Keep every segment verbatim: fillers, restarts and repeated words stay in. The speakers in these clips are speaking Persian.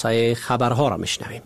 خبرها را میشنویم.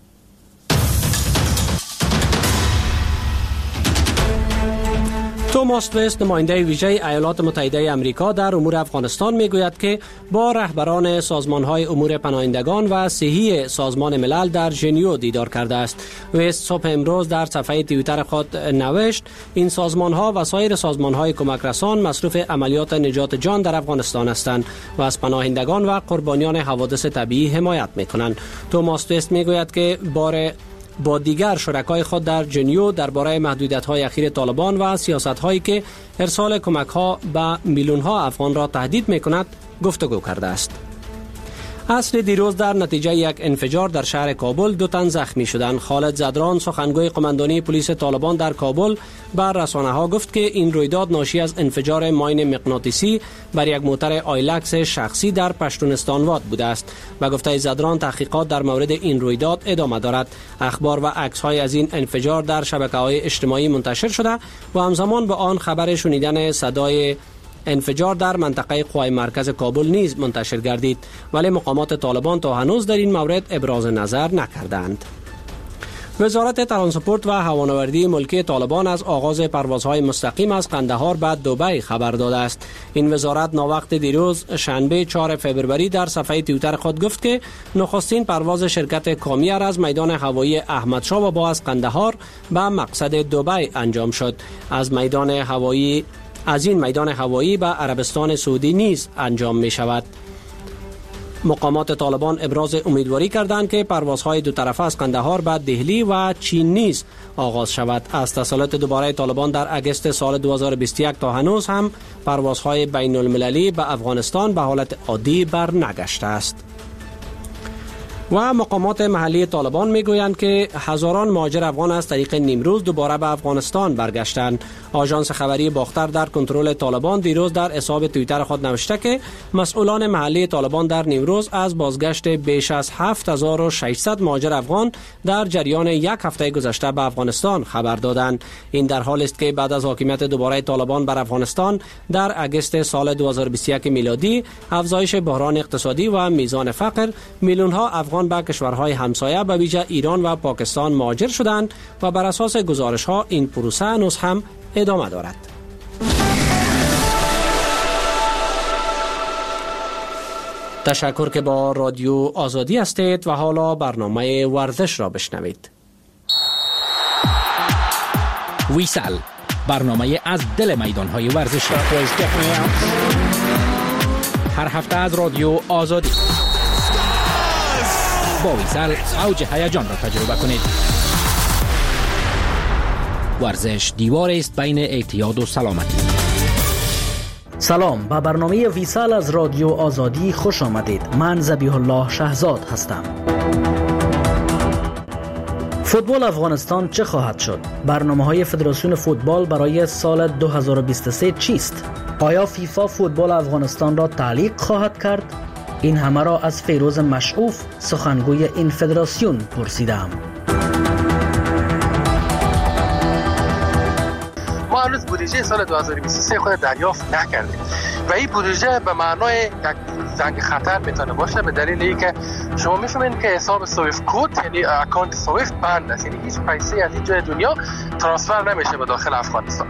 توماس تویست، نماینده ویژه ایالات متحده آمریکا در امور افغانستان، میگوید که با رهبران سازمان‌های امور پناهندگان و صحی سازمان ملل در ژنو دیدار کرده است. ویست صبح امروز در صفحه توییتر خود نوشت این سازمان‌ها و سایر سازمان‌های کمک رسان مصروف عملیات نجات جان در افغانستان هستند و از پناهندگان و قربانیان حوادث طبیعی حمایت می‌کنند. توماس تویست میگوید که بار با دیگر شرکای خود در ژنو درباره محدودیت‌های اخیر طالبان و سیاست‌هایی که ارسال کمک‌ها به میلیون‌ها افغان را تهدید می‌کند گفتگو کرده است. عصر دیروز در نتیجه یک انفجار در شهر کابل دو تن زخمی شدند. خالد زدران، سخنگوی قماندانی پلیس طالبان در کابل، بر رسانه‌ها گفت که این رویداد ناشی از انفجار ماین مغناطیسی بر یک موتر آیلکس شخصی در پشتونستانواد بوده است. و گفته زدران تحقیقات در مورد این رویداد ادامه دارد. اخبار و عکس‌های از این انفجار در شبکه‌های اجتماعی منتشر شده و همزمان با آن خبر شنیدن صدای انفجار در منطقه قوای مرکز کابل نیز منتشر گردید، ولی مقامات طالبان تا هنوز در این مورد ابراز نظر نکردند. وزارت ترانسپورت و هوانوردی ملکی طالبان از آغاز پروازهای مستقیم از قندهار به دبی خبر داده است. این وزارت ناوقت دیروز شنبه چهارم فوریه در صفحه توییتر خود گفت که نخستین پرواز شرکت کامیر از میدان هوایی احمدشاه بابا از قندهار به مقصد دبی انجام شد. از میدان هوایی از این میدان هوایی به عربستان سعودی نیز انجام می شود. مقامات طالبان ابراز امیدواری کردند که پروازهای دو طرفه از قندهار به دهلی و چین نیز آغاز شود. از تسلط دوباره طالبان در اگست سال دو هزار و بیست و یک تا هنوز هم پروازهای بین المللی به افغانستان به حالت عادی بر نگشته است. و مقامات محلی طالبان میگویند که هزاران مهاجر افغان از طریق نیمروز دوباره به افغانستان برگشتند. آژانس خبری باختر در کنترل طالبان دیروز در حساب توییتر خود نوشته که مسئولان محلی طالبان در نیمروز از بازگشت بیش از هفت هزار و ششصد مهاجر افغان در جریان یک هفته گذشته به افغانستان خبر دادند. این در حالی است که بعد از حاکمیت دوباره طالبان بر افغانستان در اگست سال دو هزار و بیست و یک میلادی، افزایش بحران اقتصادی و میزان فقر، میلیون‌ها افغان به کشورهای همسایه به ویژه ایران و پاکستان مهاجر شدند و بر اساس گزارش‌ها این پروسه هنوز هم ادامه دارد. تشکر که با رادیو آزادی هستید و حالا برنامه ورزش را بشنوید. ویسل، برنامه از دل میدان‌های ورزشی، هر هفته از رادیو آزادی. با ویسل اوج هیجان را تجربه کنید. ورزش دیوار است بین اعتیاد و سلامتی. سلام، به برنامه ویسل از رادیو آزادی خوش آمدید. من ذبیح الله شهزاد هستم. فوتبال افغانستان چه خواهد شد؟ برنامه‌های فدراسیون فوتبال برای سال دو هزار و بیست و سه چیست؟ آیا فیفا فوتبال افغانستان را تعلیق خواهد کرد؟ این همه را از فیروز مشعوف، سخنگوی این فدراسیون، پرسیدم. ما هنوز بودجه سال دو هزار و بیست و سه خود دریافت نکردیم و این بودجه به معنای یک زنگ خطر میتونه باشه، به دلیل اینکه شما میفهمید که حساب سویفت کد یعنی اکانت سویفت بند است، یعنی هیچ پیسه از این جای دنیا ترانسفر نمیشه به داخل افغانستان.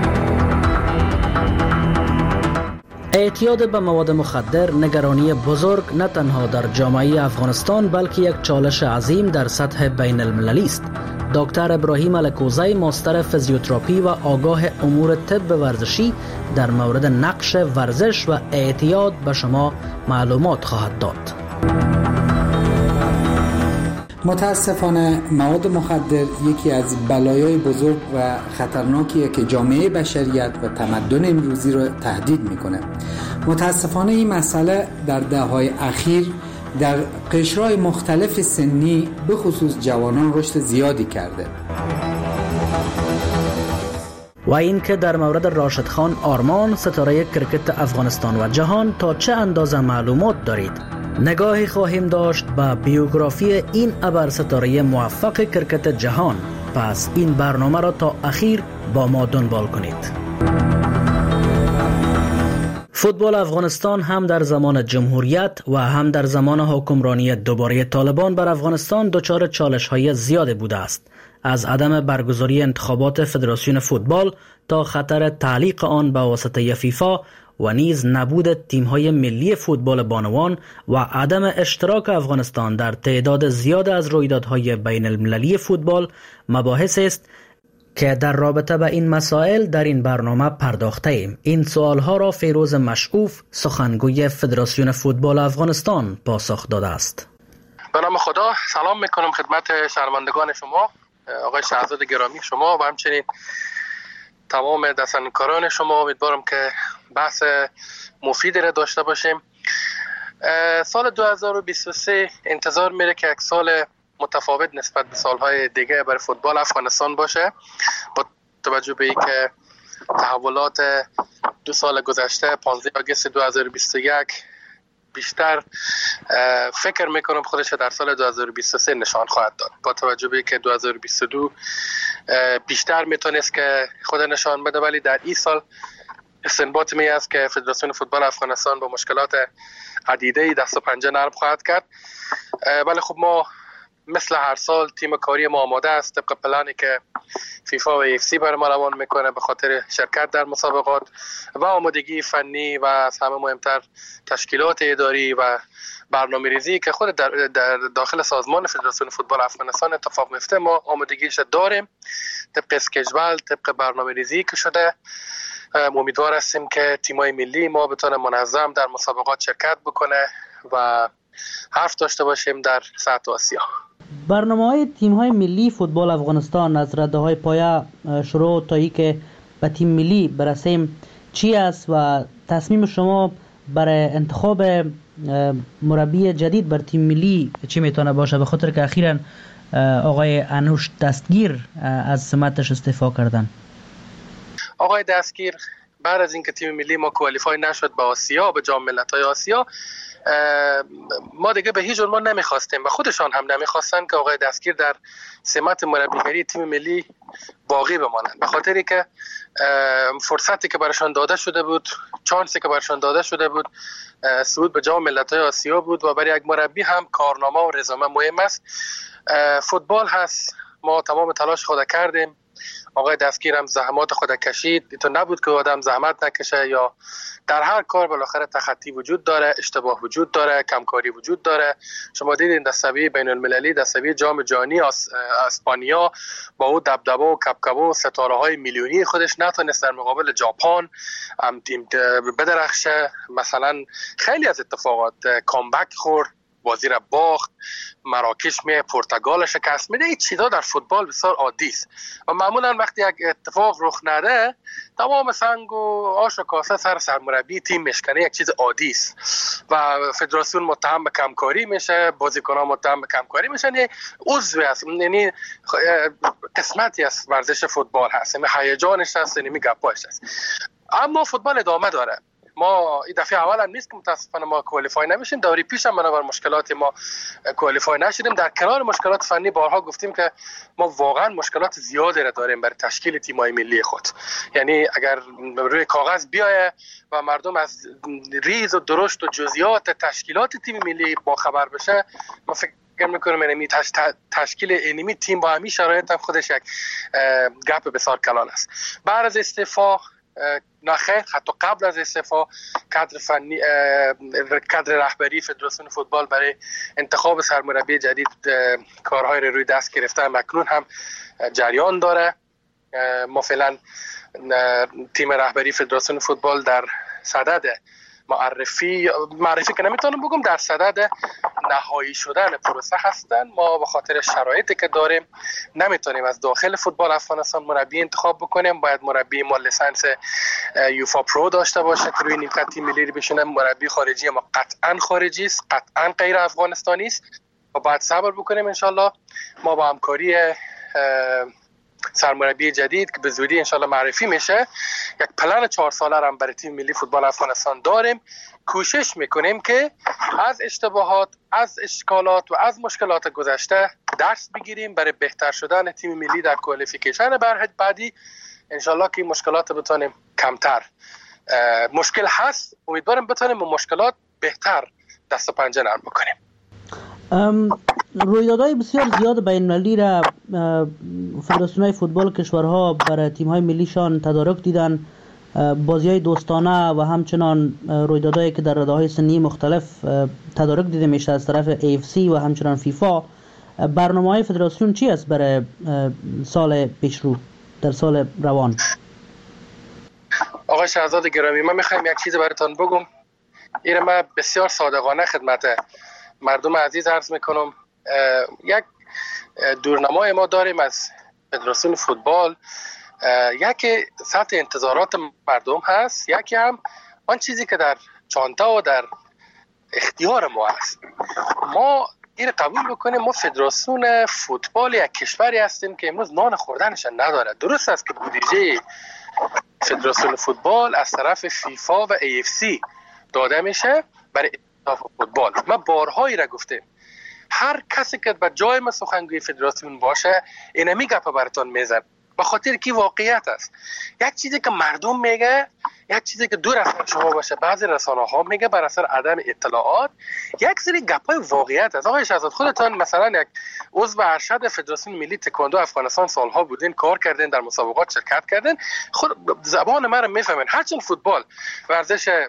اعتیاد به مواد مخدر نگرانی بزرگ نه تنها در جامعه افغانستان بلکه یک چالش عظیم در سطح بین المللی است. دکتر ابراهیم الکوزی، ماستر فیزیوتراپی و آگاه امور طب ورزشی، در مورد نقش ورزش و اعتیاد به شما معلومات خواهد داد. متاسفانه مواد مخدر یکی از بلایای بزرگ و خطرناکیه که جامعه بشریت و تمدن امروزی را تهدید میکنه. متاسفانه این مسئله در دهه‌های اخیر در قشرهای مختلف سنی به خصوص جوانان رشد زیادی کرده. و این که در مورد راشد خان آرمان، ستاره کرکت افغانستان و جهان، تا چه اندازه معلومات دارید؟ نگاهی خواهیم داشت به بیوگرافی این ابر ستاره موفق کرکت جهان. پس این برنامه را تا اخیر با ما دنبال کنید. فوتبال افغانستان هم در زمان جمهوریت و هم در زمان حکمرانی دوباره طالبان بر افغانستان دچار چالش‌های زیادی بوده است، از عدم برگزاری انتخابات فدراسیون فوتبال تا خطر تعلیق آن به واسطه فیفا و نیز نبود تیم‌های ملی فوتبال بانوان و عدم اشتراک افغانستان در تعداد زیاد از رویدادهای بین المللی فوتبال مباحث است که در رابطه با این مسائل در این برنامه پرداخته ایم. این سوالها را فیروز مشعوف، سخنگوی فدراسیون فوتبال افغانستان، پاسخ داده است. به نام خدا سلام میکنم خدمت شنوندگان شما، آقای شهزاد گرامی شما و همچنین تمام دستنکاران شما. امیدوارم که بحث مفیدی را داشته باشیم. سال دو هزار و بیست و سه انتظار میره که یک سال متفاوت نسبت به سالهای دیگه برای فوتبال افغانستان باشه، با توجه به اینکه تحولات دو سال گذشته پانزده آگوست دو هزار و بیست و یک بیشتر فکر میکنم خودش در سال دو هزار و بیست و سه نشان خواهد داد، با توجه به اینکه دو هزار و بیست و دو بیشتر میتونست که خود نشان بده، ولی در این سال استنباط می است که فدراسیون فوتبال افغانستان با مشکلات عدیده دست و پنجه نرم خواهد کرد. ولی خب ما مثل هر سال تیم کاری ما آماده است طبق پلانی که فیفا و اف سی بر ما روان میکنه به خاطر شرکت در مسابقات و آمادگی فنی و از همه مهمتر تشکیلات اداری و برنامه‌ریزی که خود در, در داخل سازمان فدراسیون فوتبال افغانستان اتفاق میفته. ما آمادگیش داریم طبق اسکیجول، طبق برنامه‌ریزی که شده. امیدوار هستیم که تیم‌های ملی ما بتونه منظم در مسابقات شرکت بکنه و حرف داشته باشیم در سطح آسیا. برنامه‌های تیم‌های ملی فوتبال افغانستان از رده‌های پایه شروع تا ای که به تیم ملی برسیم چی است و تصمیم شما برای انتخاب مربی جدید بر تیم ملی چی میتونه باشه، به خاطر که اخیراً آقای انوش دستگیر از سمتش استعفا کردن؟ آقای دستگیر بعد از اینکه تیم ملی ما کوالیفای نشد به آسیا، به جام ملت‌های آسیا، ما دیگه به هیچ عنوان نمیخواستیم و خودشان هم نمیخواستن که آقای دستگیر در سمت مربیگری تیم ملی باقی بمانند، به خاطری که فرصتی که برشان داده شده بود، چانسی که برشان داده شده بود صعود به جام ملت‌های آسیا بود و برای یک مربی هم کارنامه و رزومه مهم است. فوتبال هست، ما تمام تلاش خود کردیم، آقای دستگیر هم زحمات خود کشید، تو نبود که آدم زحمت نکشه، یا در هر کار بالاخره تخطی وجود داره، اشتباه وجود داره، کمکاری وجود داره. شما دیدین در سویه بین المللی، در سویه جام جهانی اسپانیا با او دبدبه و کبکبه و ستاره های میلیونی خودش نتونست در مقابل ژاپن هم تیم بدرخشه. مثلا خیلی از اتفاقات کامبک خورد، بازی را باخت، مراکش می پرتغال شکست میده. این چیزا در فوتبال بسیار عادی است و معمولا وقتی یک اتفاق رخ نده تمام سنگ و آش و کاسه سر سرمربی تیم میشکنه، یک چیز عادی است و فدراسیون متهم به کمکاری میشه، بازیکنان متهم به کمکاری میشن. یعنی عضوی است، یعنی قسمتی از ورزش فوتبال هست، یعنی هیجانش هست، یعنی گپاش هست. اما فوتبال ادامه داره. ما این دفعه اول هم نیست که متاسفانه ما کوالیفای نمیشیم، دوری پیش هم بنابر مشکلات ما کوالیفای نشدیم. در کنار مشکلات فنی بارها گفتیم که ما واقعا مشکلات زیادی را داریم برای تشکیل تیم‌های ملی خود. یعنی اگر روی کاغذ بیایه و مردم از ریز و درشت و جزئیات تشکیلات تیم ملی با خبر بشه، ما فکر فکر میکنم اینمی تش... تشکیل اینمی تیم با همین شرایط هم خودش یک گپ بسیار کلان است. بعد از استعفا نخیر، حتی قبل از استعفا کادر فنی کادر رهبری فدراسیون فوتبال برای انتخاب سرمربی جدید کارهای رو روی دست گرفته، مکنون هم جریان داره. ما فعلا تیم رهبری فدراسیون فوتبال در صدد معرفی معرفی که نمیتونم بگم، در صدد نهایی شدن پروسه هستن. ما به خاطر شرایطی که داریم نمیتونیم از داخل فوتبال افغانستان مربی انتخاب بکنیم، باید مربی ما لیسانس یوفا پرو داشته باشه که روی نیمکت تیم ملی بشینه. مربی خارجی ما قطعا خارجی است، قطعا غیر افغانستانی است و باید صبر بکنیم. انشالله ما با همکاری سرمربی جدید که به زودی انشالله معرفی میشه، یک پلن چهار ساله هم برای تیم ملی فوتبال افغانستان داریم. کوشش میکنیم که از اشتباهات، از اشکالات و از مشکلات گذشته درس بگیریم برای بهتر شدن تیم ملی در کوالیفیکیشن برای بعدی. انشالله که این مشکلات بتونیم کمتر مشکل هست. امیدوارم بتونیم با مشکلات بهتر دست و پنجه نرم بکنیم. رویدادهای بسیار زیاد بین المللی را فدراسیون‌های فوتبال کشورها برای تیم‌های ملیشان تدارک دیدن، بازی‌های دوستانه و همچنان رویدادهایی که در رده‌های سنی مختلف تدارک دیده میشه از طرف ای اف سی و همچنان فیفا. برنامه‌های فدراسیون چی است برای سال پیشرو در سال روان؟ آقای شهزاد گرامی، من میخوایم یک چیز براتون بگم. این من بسیار صادقانه خدمت مردم عزیز عرض میکنم. یک دورنمای ما داریم از فدراسیون فوتبال، یکی سطح انتظارات مردم هست، یکی هم آن چیزی که در چانتا و در اختیار ما هست. ما این قبول بکنیم ما فدراسیون فوتبال یک کشوری هستیم که امروز نان خوردنش نداره. درست است که بودجه فدراسیون فوتبال از طرف فیفا و ای اف سی داده میشه برای فوتبال. ما بارهایی را گفتیم هر کسی که به جای ما سخنگوی فدراسیون باشه اینمی گپ براتون میزن، به خاطر کی واقعیت است. یک چیزی که مردم میگه، یک چیزی که دور از شما باشه، بعضی رسانه ها میگه بر اثر عدم اطلاعات، یک سری گپای واقعیت است. آقای شهزاد خودتان مثلا یک عضو ارشد فدراسیون ملی تکواندو افغانستان سالها بودین، کار کردین، در مسابقات شرکت کردین، خود زبان من رو میفهمین. هرچند فوتبال ورزش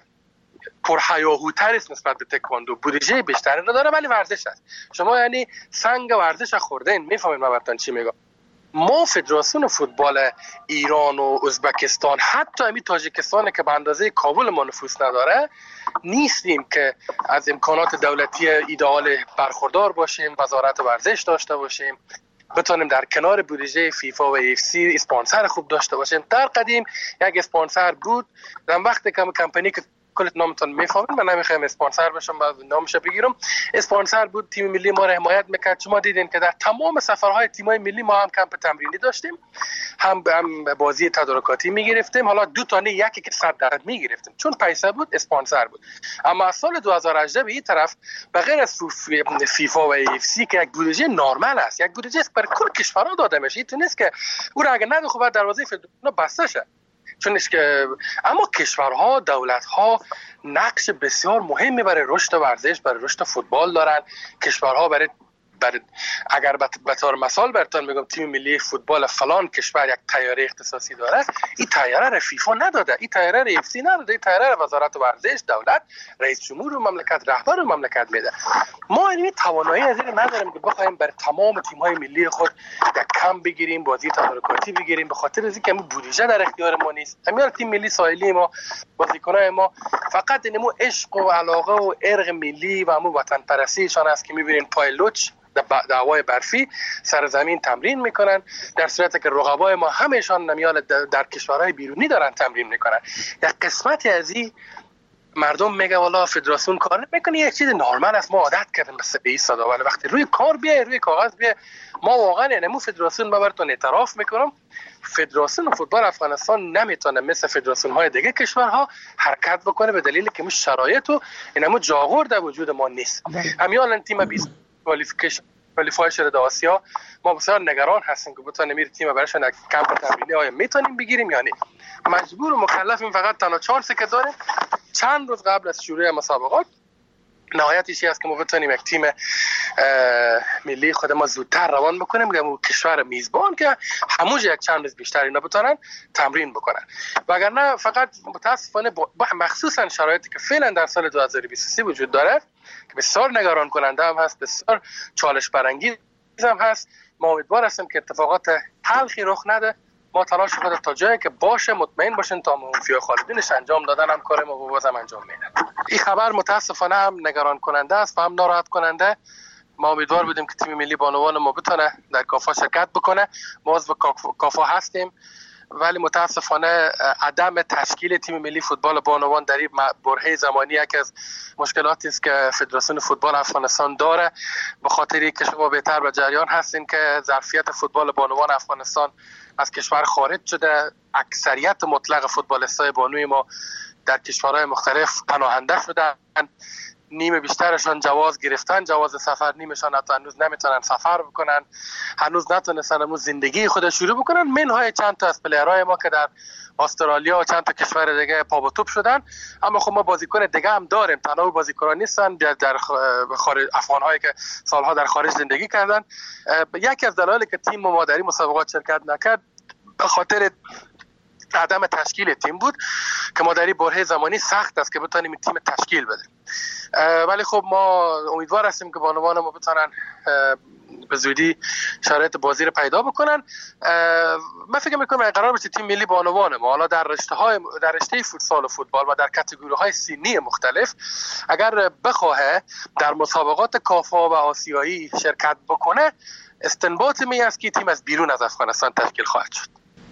پرهیاهوتر است نسبت به تکواندو، بودجه بیشتری نداره ولی ورزش است. شما یعنی سنگ ورزش خوردین، میفهمین من براتون چی میگم. ما فدراسیون فوتبال ایران و ازبکستان، حتی همین تاجیکستان که به اندازه کابل ما نفوذ نداره، نیستیم که از امکانات دولتی ایدئال برخوردار باشیم، وزارت ورزش داشته باشیم، بتونیم در کنار بودجه فیفا و ای اف سی اسپانسر خوب داشته باشیم. در قدیم یک اسپانسر بود، در وقتی که کمپانی که کلت نامتون میفهمین، من نمیخوایم اسپانسر بشم بعد نامش بگیرم، اسپانسر بود، تیم ملی ما را حمایت میکرد. شما دیدین که در تمام سفرهای تیم‌های ملی ما هم کمپ تمرینی داشتیم، هم هم بازی تدارکاتی میگرفتیم، حالا دو تا نه یکی که صد درصد میگرفتیم چون پیسه بود، اسپانسر بود. اما از سال دو هزار و هجده به این طرف به غیر از فیفا و ای اف سی که یک بودجه نرمال است، یک بودجه است برای کل کشورها داده میشه، این نیست که او را اگه نده خب دروازه فدراسیون بسته شه. چونش که اما کشورها، دولتها نقش بسیار مهمی برای رشد ورزش، برای رشد فوتبال دارن. کشورها برای بر اگر به طور مثال براتون میگم تیم ملی فوتبال فلان کشور یک طیاره اختصاصی داره، این طیاره را فیفا نداده، این طیاره را اف سی نداده، این طیاره را وزارت ورزش، دولت، رئیس جمهور مملکت، رهبر مملکت میده. ما این توانایی از این نداریم که بخوایم بر تمام تیم‌های ملی خود یک کم بگیریم، بازی تدارکاتی بگیریم، به خاطر اینکه همین بودجه در اختیار ما نیست. همین تیم ملی ساحلی ما، بازیکنان ما فقط اینمو عشق و علاقه و ارق ملی و همون وطن پرستیشان است که می‌بینین پایلوچ دعوای برفی سر زمین تمرین میکنن، در صورتی که رقبای ما همشان نمیال در کشورهای بیرونی دارن تمرین میکنن. یک قسمتی از این مردم میگه والا فدراسیون کار نمیکنه، یک چیز نرمال است، ما عادت کردیم بس به این صدا، ولی وقتی روی کار بیای، روی کاغذ بیای، ما واقعا اینمو فدراسیون ما براتون اعتراف میکنم، فدراسیون فوتبال افغانستان نمیتونه مثل فدراسیون های دیگه کشورها حرکت بکنه به دلیل که مش شرایط و اینمو جاغور در وجود ما نیست. همین تیم بیست کوالیفیکیشن کوالیفای شده در آسیا، ما بسیار نگران هستیم که بتونیم این تیم براشون یک کمپ تمرینی آیا میتونیم بگیریم یا نه. مجبور و مکلفیم، فقط تنها چهار سکه داریم. چند روز قبل از شروع مسابقات نهایتش است که ما بتونیم یک تیم ملی خود ما زودتر روان بکنیم که کشور میزبان که همونجا یک چند روز بیشتر اینا بتونن تمرین بکنن. وگرنه فقط متاسفانه مخصوصا شرایطی که فعلا در سال دو هزار و بیست و سه وجود داره که بسیار نگران کننده هم هست، بسیار چالش برانگیز هم هست. ما امیدوار هستیم که اتفاقات تلخی رخ نده. ما تلاش خود تا جایی که باشه مطمئن باشین تا منفی خالدینش انجام دادن هم کار ما بازم انجام میدن. این خبر متاسفانه هم نگران کننده است و هم ناراحت کننده. ما امیدوار بودیم که تیم ملی بانوان ما بتونه در کافا شرکت بکنه، ما عضو کافا هستیم، ولی متاسفانه عدم تشکیل تیم ملی فوتبال بانوان در این برهه زمانی یکی از مشکلاتی است که فدراسیون فوتبال افغانستان داره. به خاطر که شما بهتر به جریان هستین که ظرفیت فوتبال بانوان افغانستان از کشور خارج شده، اکثریت مطلق فوتبالیستای بانوی ما در کشورهای مختلف پناهنده شدن. نیمه بیشترشان جواز گرفتن، جواز سفر، نیمشان حتی هنوز نمیتونن سفر بکنن، هنوز نتونستن هنوز زندگی خود شروع بکنن. منهای چند تا از پلیرهای ما که در استرالیا و چند تا کشور دیگه پا به توپ شدن. اما خب ما بازیکن دیگه هم داریم، تنها بازیکنان نیستن، در خارج افغان‌هایی که سالها در خارج زندگی کردن. یکی از دلایلی که تیم ما در این مسابقات شرکت نکرد به خاطر عدم تشکیل تیم بود که ما در این بره زمانی سخت است که بتونیم این تیم تشکیل بدیم. ولی خب ما امیدوار هستیم که بانوان ما بتونن به زودی شرایط بازی رو پیدا بکنن. من فکر میکنم قرار باشه تیم ملی بانوان ما حالا در رشته های در رشته فوتسال و فوتبال و در کاتگوری های سنی مختلف اگر بخواه در مسابقات کافا و آسیایی شرکت بکنه، استنباط می است که تیم از بیرون از افغانستان تشکیل خواهد شد.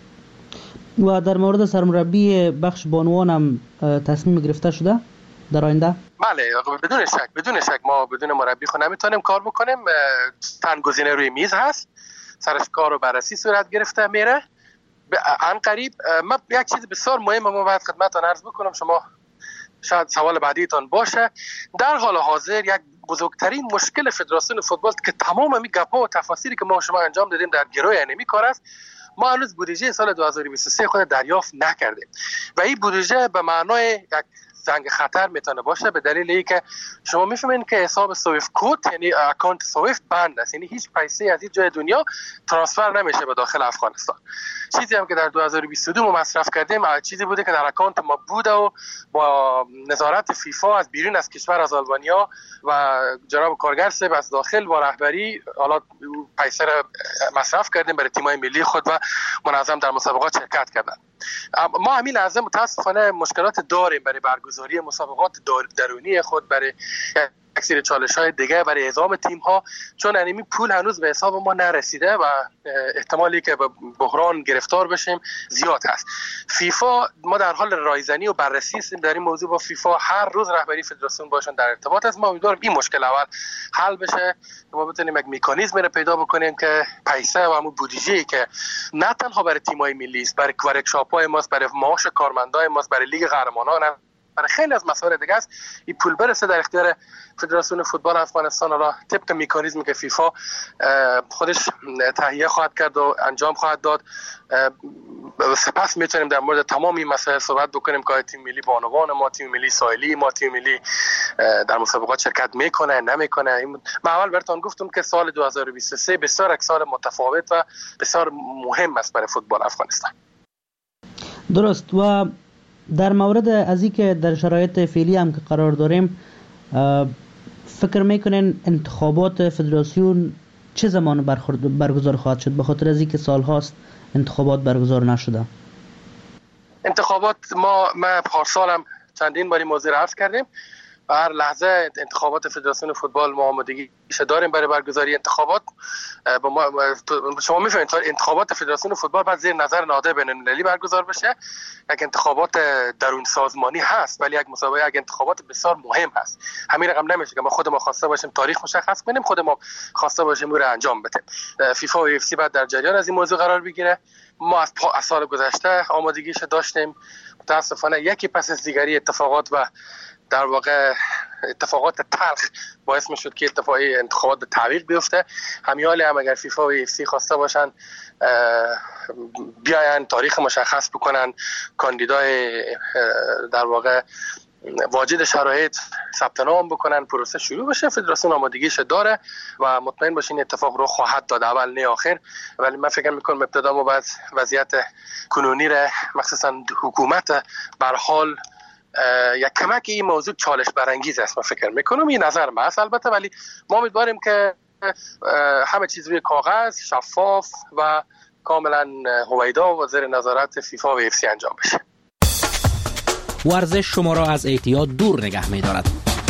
و در مورد سرمربی بخش بانوان هم تصمیم گرفته شده در آینده؟ بله، بدون شک بدون شک ما بدون مربی خود نمیتونیم کار بکنیم. چند گزینه روی میز هست، سرش کار و بررسی صورت گرفته میره. عن قریب من یک چیز بسیار مهم ما باید خدمتتون عرض بکنم، شما شاید سوال بعدیتون باشه. در حال حاضر یک بزرگترین مشکل فدراسیون فوتبال که تمام می گپا و تفاصیلی که ما شما انجام دادیم در گروه انمی کار است، ما هنوز بودجه سال دو هزار و بیست و سه خود دریافت نکردیم و این بودجه به معنای یک زنگ خطر میتونه باشه، به دلیل اینکه شما میفهمین که حساب سویفت کد یعنی اکانت سویفت بند است، یعنی هیچ پیسه از هیچ جای دنیا ترانسفر نمیشه به داخل افغانستان. چیزی هم که در دو هزار و بیست و دو ما مصرف کردیم چیزی بوده که در اکانت ما بوده و با نظارت فیفا از بیرون از کشور از آلبانیا و جناب کارگر صاحب از داخل با رهبری حالا پیسه را مصرف کردیم برای تیم‌های ملی خود و منظم در مسابقات شرکت کردن. ما همین لحظه متاسفانه مشکلات داریم برای برگزاری مسابقات درونی خود، برای اکثر چالش‌های دیگه برای اعزام تیم‌ها، چون انیمی پول هنوز به حساب ما نرسیده و احتمالی که به بحران گرفتار بشیم زیاد هست. فیفا ما در حال رایزنی و بررسی هستیم در این موضوع با فیفا، هر روز رهبری فدراسیون باشون در ارتباط است. ما امیدواریم این مشکل اول حل بشه، ما بتونیم یک مکانیزمی رو پیدا بکنیم که پیسه و همون بودجه‌ای که نه تنها برای تیم‌های ملی است، برای ورکشاپ‌های ماست، برای معاش کارمندای ماست، برای لیگ قهرمانان، برای خیلی از مسائل دیگه است، این پول برسه در اختیار فدراسیون فوتبال افغانستان. را طبق مکانیزمی که فیفا خودش تهیه خواهد کرد و انجام خواهد داد، سپس میتونیم در مورد تمام این مسائل صحبت بکنیم که تیم ملی بانوان ما، تیم ملی ساحلی ما، تیم ملی در مسابقات شرکت میکنه نمیکنه. من اول براتون گفتم که سال دو هزار و بیست و سه بسیار یک سال متفاوت و بسیار مهم است برای فوتبال افغانستان. درست. و در مورد از اینکه در شرایط فعلی هم که قرار داریم، فکر میکنین انتخابات فدراسیون چه زمان برگزار خواهد شد، به خاطر از اینکه سال هاست انتخابات برگزار نشده؟ انتخابات ما ما پارسال هم چندین باری موضوع عرض کردیم و هر لحظه انتخابات فدراسیون فوتبال ما آمادگی داریم برای برگزاری انتخابات. با ما شما میفهمید انتخابات فدراسیون فوتبال بعد زیر نظر نهاد بین‌المللی برگزار بشه. یک انتخابات درون سازمانی هست ولی یک مسابقه یک انتخابات بسیار مهم هست. همین رقم نمیشه که ما خود ما خواسته باشیم تاریخ مشخص کنیم، خود ما خواسته باشیم رو انجام بدیم. فیفا و اف سی بعد در جریان از این موضوع قرار بگیره. ما از, از سال گذشته آمادگیش داشتیم، متاسفانه یکی پس از دیگری اتفاقات و در واقع اتفاقات تلخ باعث می شد که اتفاقی انتخابات به تعویق بیفته. همیاله هم اگر فیفا و اف سی خواسته باشن بیاین تاریخ مشخص بکنن، کاندیدای در واقع واجد شرایط ثبت نام بکنن، پروسه شروع بشه. فدراسیون آمادگیش داره و مطمئن باشین اتفاق رو خواهد داد، اول نه آخر. ولی من فکر میکنم ابتدا ما باید وضعیت کنونی را مخصوصا حکومت به هر حال یک کمک این موضوع چالش برانگیز است. من فکر میکنم این نظر ما است البته، ولی ما امیدواریم که همه چیز روی کاغذ شفاف و کاملا هویدا و زیر نظارت فیفا و اف سی انجام بشه. ورزش شما را از اعتیاد دور نگه می‌دارد.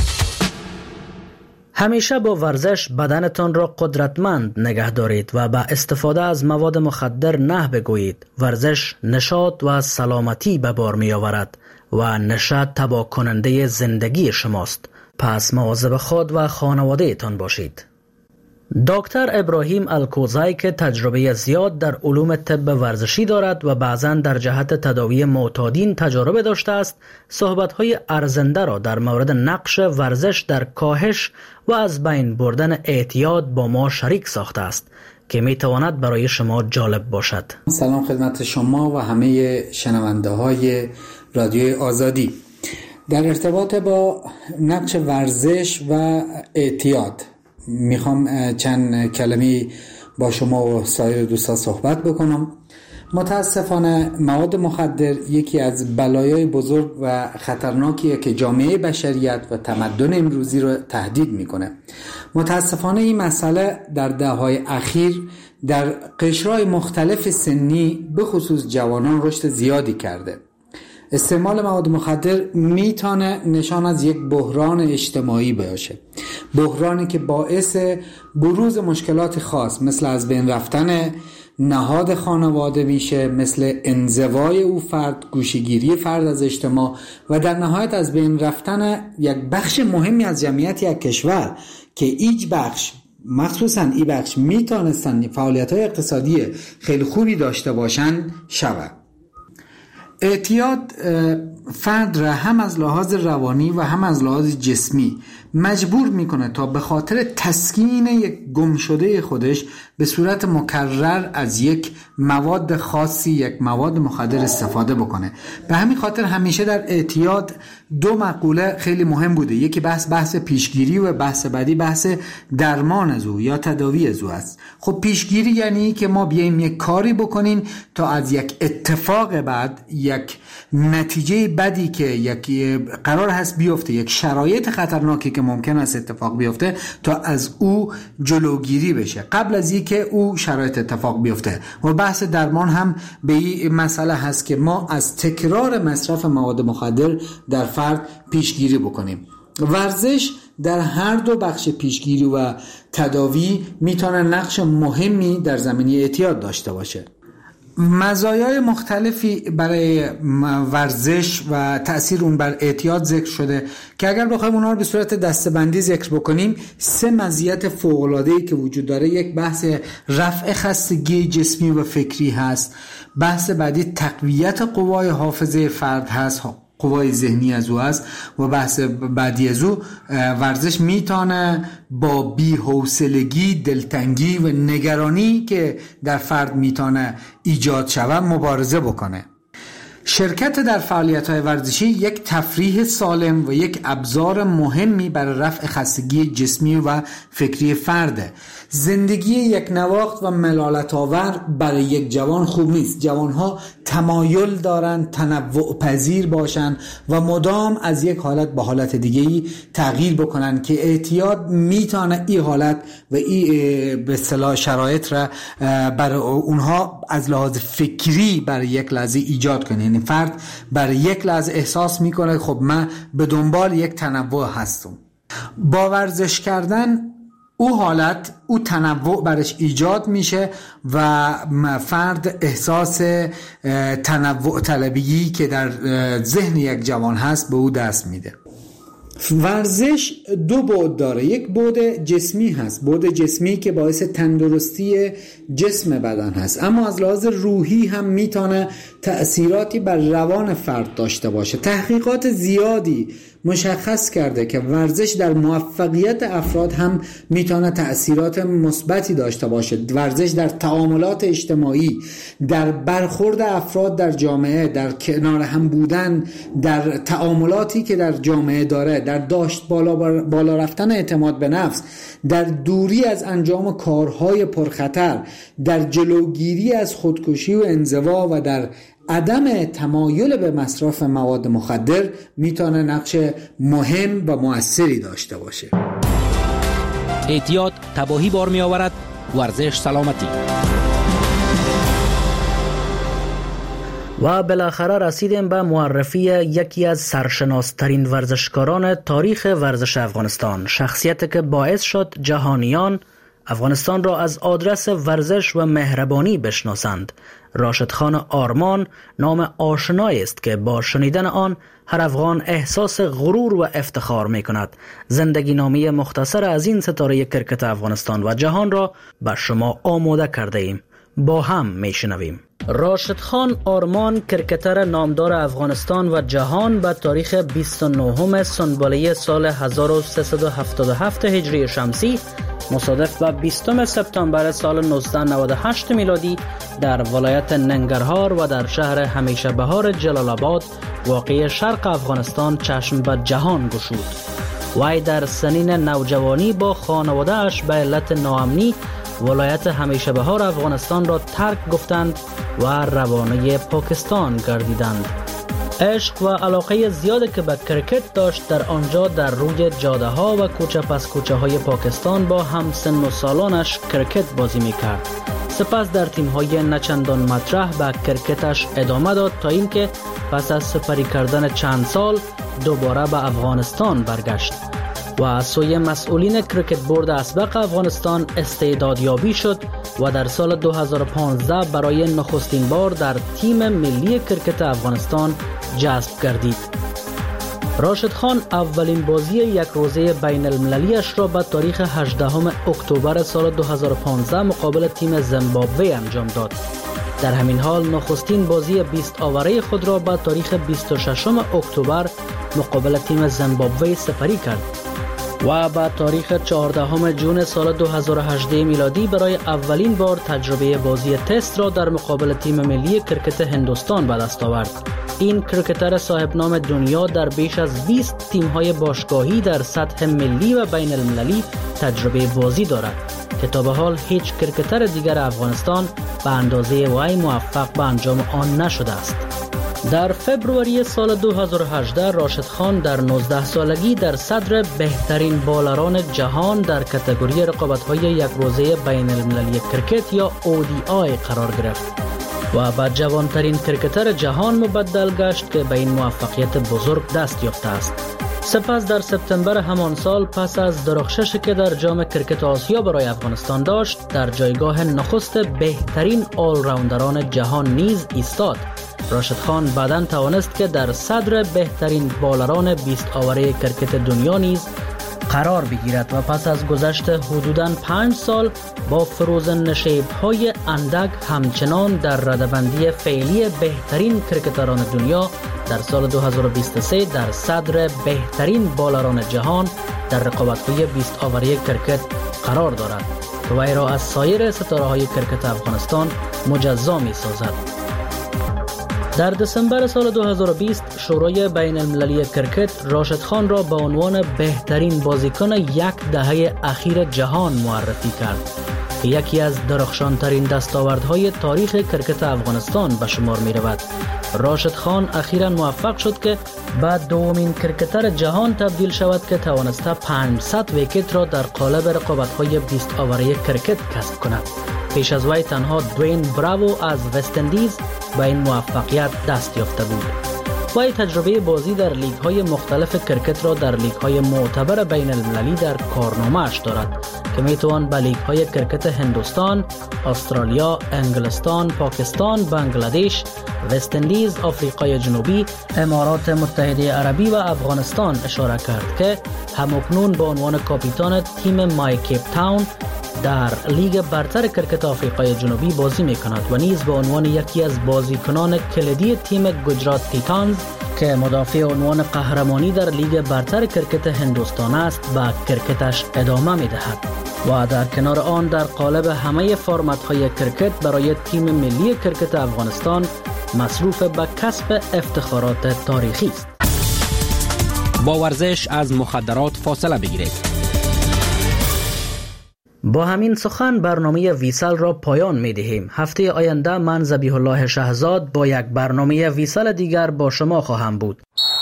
همیشه با ورزش بدنتان را قدرتمند نگه دارید و با استفاده از مواد مخدر نه بگویید. ورزش نشاط و سلامتی به بار می آورد و نشاط تباه کننده زندگی شماست. پس مواظب خود و خانواده تان باشید. دکتر ابراهیم الکوزی که تجربه زیاد در علوم طب ورزشی دارد و بعضاً در جهت تداوی معتادین تجربه داشته است، صحبت‌های ارزنده را در مورد نقش ورزش در کاهش و از بین بردن اعتیاد با ما شریک ساخته است که میتواند برای شما جالب باشد. سلام خدمت شما و همه شنونده های رادیوی آزادی. در ارتباط با نقش ورزش و اعتیاد میخوام چند کلمه با شما و سایر دوستان صحبت بکنم. متاسفانه مواد مخدر یکی از بلایای بزرگ و خطرناکیه که جامعه بشریت و تمدن امروزی رو تهدید میکنه. متاسفانه این مسئله در دهه‌های اخیر در قشرهای مختلف سنی به خصوص جوانان رشد زیادی کرده. استعمال مواد مخدر میتونه نشان از یک بحران اجتماعی باشه، بحرانی که باعث بروز مشکلات خاص مثل از بین رفتن نهاد خانواده میشه، مثل انزوای او فرد، گوشه‌گیری فرد از اجتماع و در نهایت از بین رفتن یک بخش مهمی از جمعیت یک کشور که ایج بخش مخصوصاً این بخش میتونستن فعالیت‌های اقتصادی خیلی خوبی داشته باشن شود. اعتیاد فرد را هم از لحاظ روانی و هم از لحاظ جسمی مجبور میکنه تا به خاطر تسکین یک گم شده خودش به صورت مکرر از یک مواد خاصی، یک مواد مخدر استفاده بکنه. به همین خاطر همیشه در اعتیاد دو مقوله خیلی مهم بوده، یکی بحث بحث پیشگیری و بحث بعدی بحث درمان از او یا تداوی از او است. خب پیشگیری یعنی که ما بیایم یک کاری بکنیم تا از یک اتفاق بعد، یک نتیجه بدی که یک قرار هست بیفته، یک شرایط خطرناکی که ممکن است اتفاق بیفته، تا از او جلوگیری بشه قبل از اینکه او شرایط اتفاق بیفته. و بحث درمان هم به این مسئله هست که ما از تکرار مصرف مواد مخدر در فرد پیشگیری بکنیم. ورزش در هر دو بخش پیشگیری و تداوی میتونه نقش مهمی در زمینه اعتیاد داشته باشه. مزایای مختلفی برای ورزش و تأثیر اون بر اعتیاد ذکر شده که اگر بخوایم اونها رو به صورت دسته‌بندی ذکر بکنیم، سه مزیت فوق‌العاده‌ای که وجود داره. یک بحث رفع خستگی جسمی و فکری هست، بحث بعدی تقویت قوای حافظه فرد هست، قوای ذهنی از او است، و بحث بعدی از او ورزش میتونه با بی‌حوصلگی، دلتنگی و نگرانی که در فرد میتونه ایجاد شود مبارزه بکنه. شرکت در فعالیت‌های ورزشی یک تفریح سالم و یک ابزار مهمی برای رفع خستگی جسمی و فکری فرده. زندگی یک نواخت و ملالت آور برای یک جوان خوب نیست. جوانها تمایل دارن تنوع پذیر باشن و مدام از یک حالت به حالت دیگه‌ای تغییر بکنن که اعتیاد میتونه این حالت و این به اصطلاح شرایط را برای اونها از لحاظ فکری برای یک لحظه ایجاد کنه. یعنی فرد برای یک لحظه احساس میکنه خب من به دنبال یک تنوع هستم. با ورزش کردن او حالت، او تنوع برش ایجاد میشه و فرد احساس تنوع طلبی که در ذهن یک جوان هست به او دست میده. ورزش دو بعد داره. یک بعد جسمی هست، بعد جسمی که باعث تندرستی جسم بدن هست، اما از لحاظ روحی هم میتونه تأثیراتی بر روان فرد داشته باشه. تحقیقات زیادی مشخص کرده که ورزش در موفقیت افراد هم میتونه تأثیرات مثبتی داشته باشه. ورزش در تعاملات اجتماعی، در برخورد افراد در جامعه، در کنار هم بودن، در تعاملاتی که در جامعه داره، در داشت بالا, بالا رفتن اعتماد به نفس، در دوری از انجام کارهای پرخطر، در جلوگیری از خودکشی و انزوا و در عدم تمایل به مصرف مواد مخدر میتونه نقش مهم و مؤثری داشته باشه. اعتیاد تباهی بار می آورد، ورزش سلامتی. و بالاخره رسیدیم به معرفی یکی از سرشناسترین ورزشکاران تاریخ ورزش افغانستان، شخصیتی که باعث شد جهانیان افغانستان را از آدرس ورزش و مهربانی بشناسند. راشد خان آرمان نام آشنایی است که با شنیدن آن هر افغان احساس غرور و افتخار می کند. زندگی نامه مختصر از این ستاره کرکت افغانستان و جهان را به شما آماده کرده ایم. با هم می شنویم. راشد خان آرمان کرکتر نامدار افغانستان و جهان به تاریخ بیست و نهم سنباله سال هزار و سیصد و هفتاد و هفت هجری شمسی مصادف به بیستم سپتامبر سال نوزده نود و هشت میلادی در ولایت ننگرهار و در شهر همیشه بهار جلال آباد واقع شرق افغانستان چشم به جهان گشود. وی در سنین نوجوانی با خانواده اش به علت ناامنی ولایت همیشه بهار افغانستان را ترک گفتند و روانه پاکستان گردیدند. عشق و علاقه زیادی که به کرکت داشت در آنجا در روی جاده ها و کوچه پس کوچه های پاکستان با همسن و سالانش کرکت بازی می کرد. سپس در تیم های نچندان مطرح به کرکتش ادامه داد تا اینکه پس از سپری کردن چند سال دوباره به افغانستان برگشت و از سوی مسئولین کرکت بورد اسبق افغانستان استعدادیابی شد و در سال دو هزار و پانزده برای نخستین بار در تیم ملی کرکت افغانستان جذب گردید. راشد خان اولین بازی یک روزه بین المللیش را به تاریخ هجدهم اکتبر سال دو هزار و پانزده مقابل تیم زیمبابوه انجام داد. در همین حال نخستین بازی بیست آوره خود را به تاریخ بیست و ششم اکتبر مقابل تیم زیمبابوه سپری کرد و با تاریخ چهاردهم ژوئن سال دو هزار و هجده میلادی برای اولین بار تجربه بازی تست را در مقابل تیم ملی کرکت هندوستان به دست آورد. این کرکتر صاحب نام دنیا در بیش از بیست تیم‌های باشگاهی در سطح ملی و بین المللی تجربه بازی دارد که تا به حال هیچ کرکتر دیگر افغانستان به اندازه وی موفق به انجام آن نشده است. در فبروری سال دو هزار و هجده راشد خان در نوزده سالگی در صدر بهترین بالران جهان در کاتگوری رقابت‌های یک روزه بین المللی کرکت یا او دی آی قرار گرفت و به جوانترین کرکتر جهان مبدل گشت که به این موفقیت بزرگ دست یافته است. سپس در سپتامبر همان سال پس از درخششی که در جام کرکت آسیا برای افغانستان داشت در جایگاه نخست بهترین آل راوندران جهان نیز ایستاد. راشد خان بعداً توانست که در صدر بهترین بالران بیست آوره کرکت دنیا نیز قرار بگیرد و پس از گذشت حدوداً پنج سال با فروزن نشیب‌های اندک همچنان در رده‌بندی فعلی بهترین کرکتران دنیا در سال دو هزار و بیست و سه در صدر بهترین بالران جهان در رقابت‌های بیست آوره کرکت قرار دارد که وی را از سایر ستاره‌های کرکت افغانستان مجزا می‌سازد. در دسامبر سال دو هزار و بیست شورای بین المللی کرکت راشد خان را به عنوان بهترین بازیکن یک دهه اخیر جهان معرفی کرد که یکی از درخشانترین دستاوردهای تاریخ کرکت افغانستان به شمار می رود. راشد خان اخیراً موفق شد که به دومین کرکتر جهان تبدیل شود که توانسته پانصد ویکت را در قالب رقابت‌های بیست آوره کرکت کسب کند. پیش از وی تنها دوین براوو از وست اندیز به این موفقیت دست یافته بود. وی تجربه بازی در لیگ‌های مختلف کرکت را در لیگ‌های معتبر بین المللی در کارنامه‌اش دارد که میتوان به لیگ‌های کرکت هندوستان، استرالیا، انگلستان، پاکستان، بنگلادش، وست اندیز، آفریقای جنوبی، امارات متحده عربی و افغانستان اشاره کرد که همکنون به عنوان کاپیتان تیم مای کیپ تاون در لیگ برتر کرکت آفریقای جنوبی بازی می کند و نیز به عنوان یکی از بازیکنان کلیدی تیم گجرات تیتانز که مدافع عنوان قهرمانی در لیگ برتر کرکت هندوستان است به کرکتش ادامه می دهد و در کنار آن در قالب همه فرمت های کرکت برای تیم ملی کرکت افغانستان مصروف به کسب افتخارات تاریخی است. با ورزش از مخدرات فاصله بگیرید. با همین سخن برنامه ویسل را پایان می دهیم. هفته آینده من ذبیح الله شهزاد با یک برنامه ویسل دیگر با شما خواهم بود.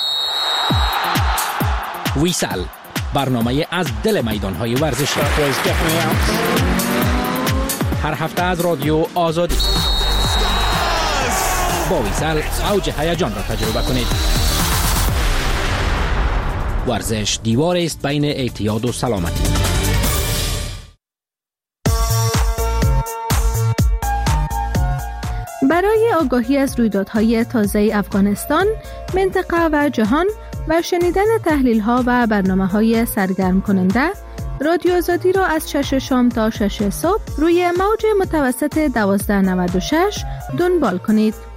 ویسل، برنامه از دل میدانهای ورزشی. هر هفته از رادیو آزادی. با ویسل اوج هیجان را تجربه کنید. ورزش دیوار است بین اعتیاد و سلامتی. برای آگاهی از رویدادهای تازه افغانستان، منطقه و جهان و شنیدن تحلیل‌ها و برنامه‌های سرگرم کننده، رادیو آزادی را از شش شام تا شش صبح روی موج متوسط دوازده نود و شش دنبال کنید.